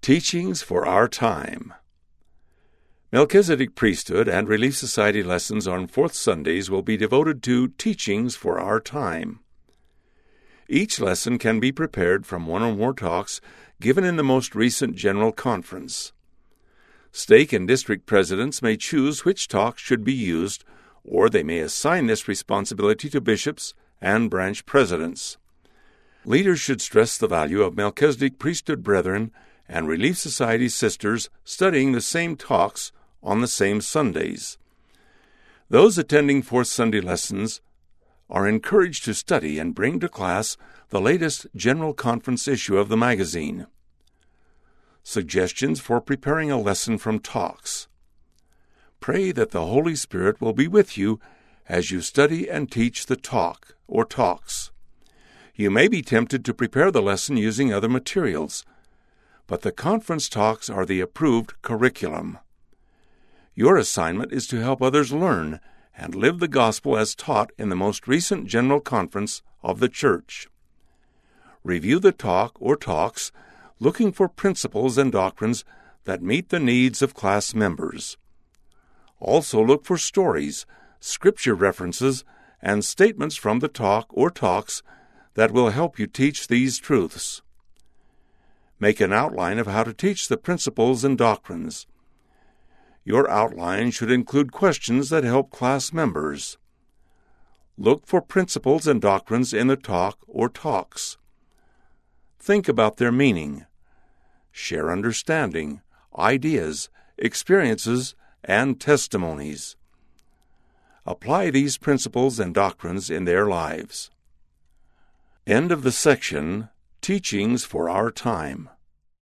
Teachings for Our Time. Melchizedek Priesthood and Relief Society lessons on Fourth Sundays will be devoted to Teachings for Our Time. Each lesson can be prepared from one or more talks given in the most recent General Conference. Stake and district presidents may choose which talks should be used, or they may assign this responsibility to bishops and branch presidents. Leaders should stress the value of Melchizedek Priesthood brethren and Relief Society sisters studying the same talks on the same Sundays. Those attending Fourth Sunday lessons are encouraged to study and bring to class the latest General Conference issue of the magazine. Suggestions for preparing a lesson from talks. Pray that the Holy Spirit will be with you as you study and teach the talk or talks. You may be tempted to prepare the lesson using other materials, but the conference talks are the approved curriculum. Your assignment is to help others learn and live the gospel as taught in the most recent General Conference of the Church. Review the talk or talks, looking for principles and doctrines that meet the needs of class members. Also look for stories, scripture references, and statements from the talk or talks that will help you teach these truths. Make an outline of how to teach the principles and doctrines. Your outline should include questions that help class members. Look for principles and doctrines in the talk or talks. Think about their meaning. Share understanding, ideas, experiences, and testimonies. Apply these principles and doctrines in their lives. End of the section, Teachings for Our Time.